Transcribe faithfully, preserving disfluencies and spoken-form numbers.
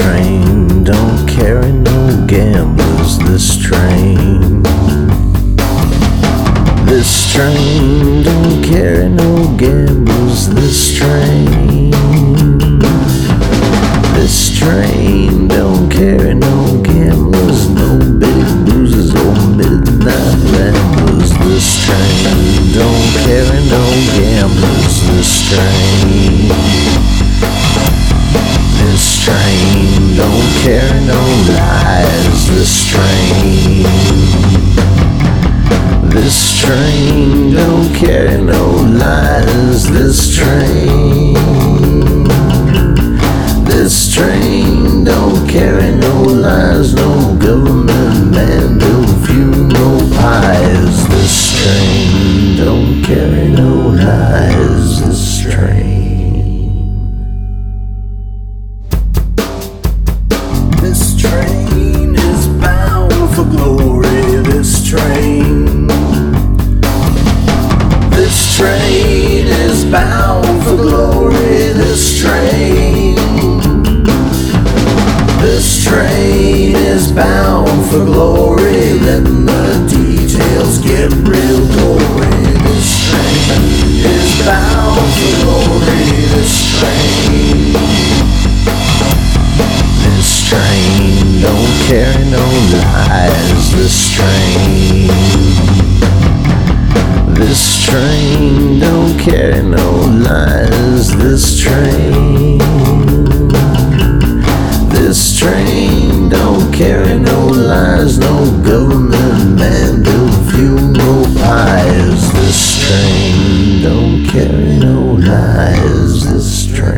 train don't carry no gamblers. This train, this train don't carry no gamblers. This train, this train don't carry no gamblers, no big boozers or midnight ramblers. This train don't carry no gamblers. This train, this train don't carry no lies. This train, this train don't carry no lies. This train, this train don't carry no lies, no government man, no funeral pies. This train don't carry no lies. This train, this train is bound for glory. This train, this train is bound for glory. This train, this train is bound for glory. Letting the details get real gory. This train is bound for glory. This train, this train don't carry no lies. This train, this train don't carry no lies. This train, this train don't carry no lies, no government man, no funeral pies. This train don't carry no lies. This train.